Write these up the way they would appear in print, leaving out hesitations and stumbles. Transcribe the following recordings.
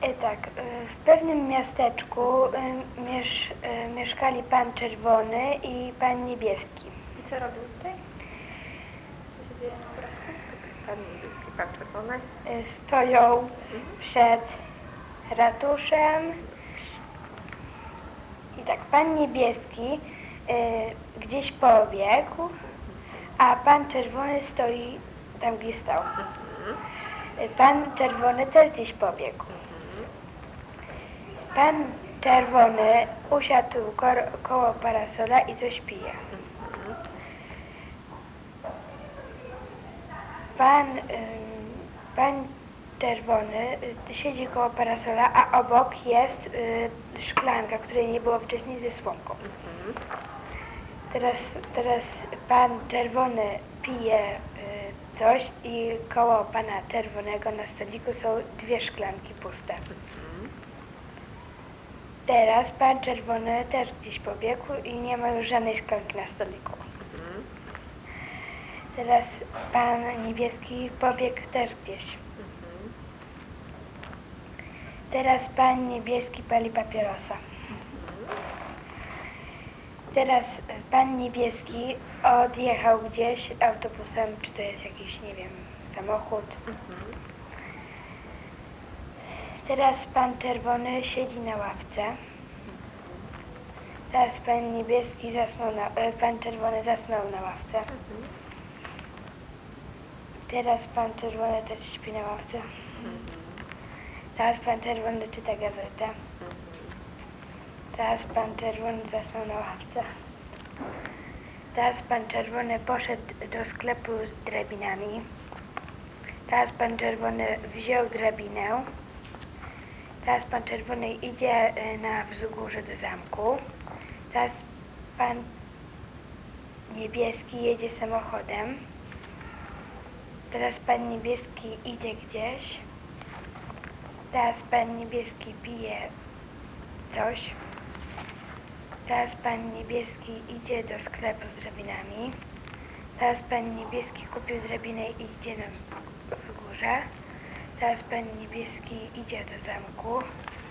Tak, w pewnym miasteczku mieszkali pan Czerwony i pan Niebieski. I co robił tutaj? Co się dzieje na obrazku? Pan Niebieski, pan Czerwony. Stoją przed ratuszem i tak, pan Niebieski gdzieś pobiegł, a pan Czerwony stoi tam, gdzie stał. Pan Czerwony też gdzieś pobiegł. Pan Czerwony usiadł koło parasola i coś pije. Pan Czerwony siedzi koło parasola, a obok jest szklanka, której nie było wcześniej, ze słomką. Teraz pan Czerwony pije coś i koło pana Czerwonego na stoliku są 2 szklanki puste. Teraz pan Czerwony też gdzieś pobiegł i nie ma już żadnej szklanki na stoliku. Teraz pan Niebieski pobiegł też gdzieś. Teraz pan Niebieski pali papierosa. Teraz pan Niebieski odjechał gdzieś autobusem, czy to jest jakiś, nie wiem, samochód. Teraz pan Czerwony siedzi na ławce. Teraz pan Niebieski pan Czerwony zasnął na ławce. Teraz pan Czerwony też śpi na ławce. Teraz pan Czerwony czyta gazetę. Teraz pan Czerwony zasnął na ławce. Teraz pan Czerwony poszedł do sklepu z drabinami. Teraz pan Czerwony wziął drabinę. Teraz pan Czerwony idzie na wzgórze do zamku. Teraz pan Niebieski jedzie samochodem. Teraz pan Niebieski idzie gdzieś. Teraz pan Niebieski pije coś. Teraz pan Niebieski idzie do sklepu z drabinami. Teraz pan Niebieski kupił drabinę i idzie na wzgórze. Teraz pan Niebieski idzie do zamku.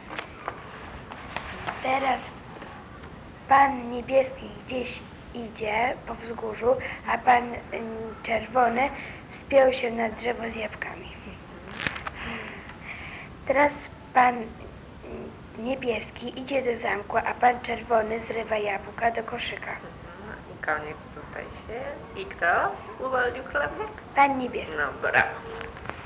Teraz pan Niebieski gdzieś idzie po wzgórzu, a pan Czerwony wspiął się na drzewo z jabłkami. Teraz pan Niebieski idzie do zamku, a pan Czerwony zrywa jabłka do koszyka. I koniec tutaj się. I kto uwolnił chlebek? Pan Niebieski. No brawo.